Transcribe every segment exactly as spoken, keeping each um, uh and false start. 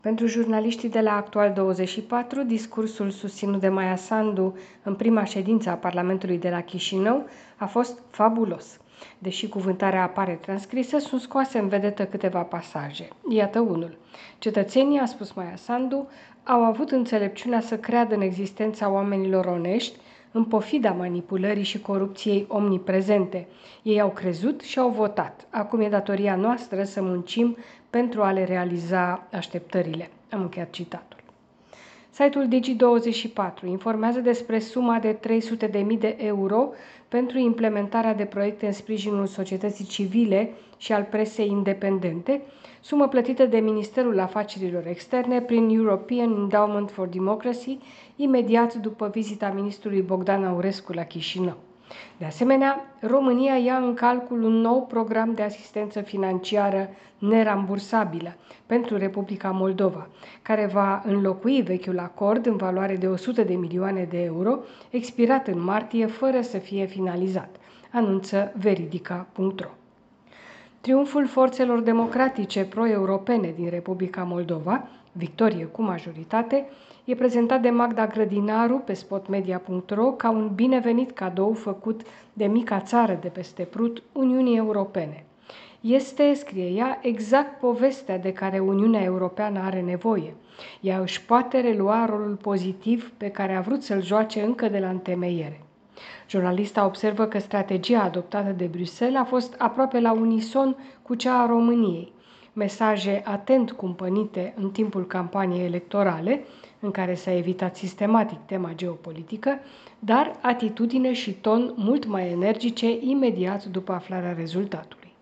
Pentru jurnaliștii de la Actual douăzeci și patru, discursul susținut de Maia Sandu în prima ședință a Parlamentului de la Chișinău a fost fabulos. Deși cuvântarea apare transcrisă, sunt scoase în vedetă câteva pasaje. Iată unul. Cetățenii, a spus Maia Sandu, au avut înțelepciunea să creadă în existența oamenilor onești, în pofida manipulării și corupției omniprezente. Ei au crezut și au votat. Acum e datoria noastră să muncim pentru a le realiza așteptările. Am încheiat citatul. Site-ul Digi douăzeci și patru informează despre suma de trei sute de mii de euro pentru implementarea de proiecte în sprijinul societății civile și al presei independente, sumă plătită de Ministerul Afacerilor Externe prin European Endowment for Democracy, imediat după vizita ministrului Bogdan Aurescu la Chișinău. De asemenea, România ia în calcul un nou program de asistență financiară nerambursabilă pentru Republica Moldova, care va înlocui vechiul acord în valoare de o sută de milioane de euro, expirat în martie fără să fie finalizat, anunță veridica punct ro. Triumful forțelor democratice pro-europene din Republica Moldova, victorie cu majoritate, e prezentat de Magda Grădinaru pe spotmedia punct ro ca un binevenit cadou făcut de mica țară de peste Prut Uniunii Europene. Este, scrie ea, exact povestea de care Uniunea Europeană are nevoie. Ea își poate relua rolul pozitiv pe care a vrut să-l joace încă de la întemeiere. Jurnalista observă că strategia adoptată de Bruxelles a fost aproape la unison cu cea a României. Mesaje atent cumpănite în timpul campaniei electorale, în care s-a evitat sistematic tema geopolitică, dar atitudine și ton mult mai energice imediat după aflarea rezultatului.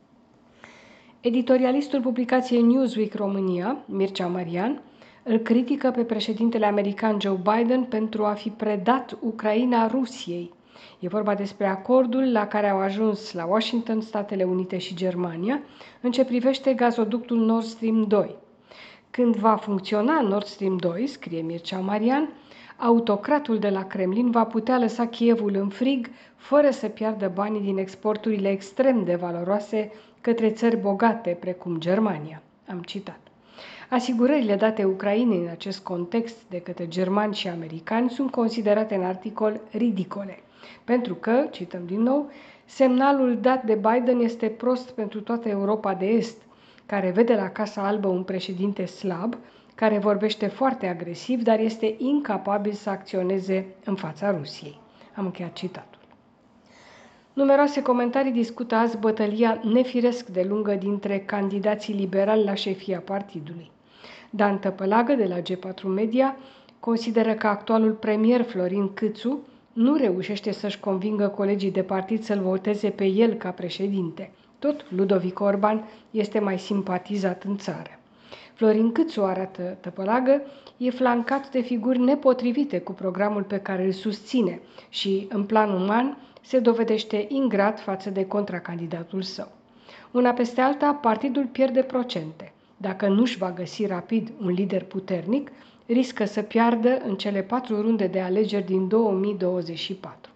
Editorialistul publicației Newsweek România, Mircea Marian, îl critică pe președintele american Joe Biden pentru a fi predat Ucraina Rusiei. E vorba despre acordul la care au ajuns la Washington Statele Unite și Germania în ce privește gazoductul Nord Stream doi. Când va funcționa Nord Stream doi, scrie Mircea Marian, autocratul de la Kremlin va putea lăsa Kievul în frig fără să piardă banii din exporturile extrem de valoroase către țări bogate, precum Germania. Am citat. Asigurările date Ucrainei în acest context de către germani și americani sunt considerate în articol ridicole, pentru că, cităm din nou, semnalul dat de Biden este prost pentru toată Europa de Est, care vede la Casa Albă un președinte slab, care vorbește foarte agresiv, dar este incapabil să acționeze în fața Rusiei. Am încheiat citatul. Numeroase comentarii discută azi bătălia nefiresc de lungă dintre candidații liberali la șefia partidului. Dan Tăpălagă, de la G patru Media, consideră că actualul premier Florin Câțu nu reușește să-și convingă colegii de partid să-l voteze pe el ca președinte. Tot Ludovic Orban este mai simpatizat în țară. Florin Câțu, arată Tăpălagă, e flancat de figuri nepotrivite cu programul pe care îl susține și, în plan uman, se dovedește ingrat față de contracandidatul său. Una peste alta, partidul pierde procente. Dacă nu-și va găsi rapid un lider puternic, riscă să piardă în cele patru runde de alegeri din două mii douăzeci și patru.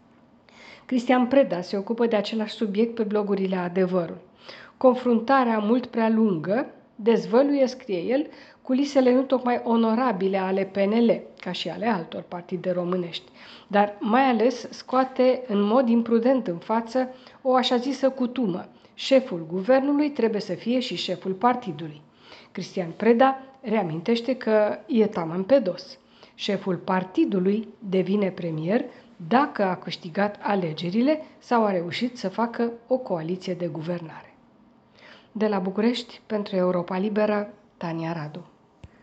Cristian Preda se ocupă de același subiect pe blogurile Adevărul. Confruntarea mult prea lungă dezvăluie, scrie el, culisele nu tocmai onorabile ale P N L, ca și ale altor partide românești, dar mai ales scoate în mod imprudent în față o așa zisă cutumă. Șeful guvernului trebuie să fie și șeful partidului. Cristian Preda reamintește că e taman pe dos. Șeful partidului devine premier dacă a câștigat alegerile sau a reușit să facă o coaliție de guvernare. De la București, pentru Europa Liberă, Tania Radu.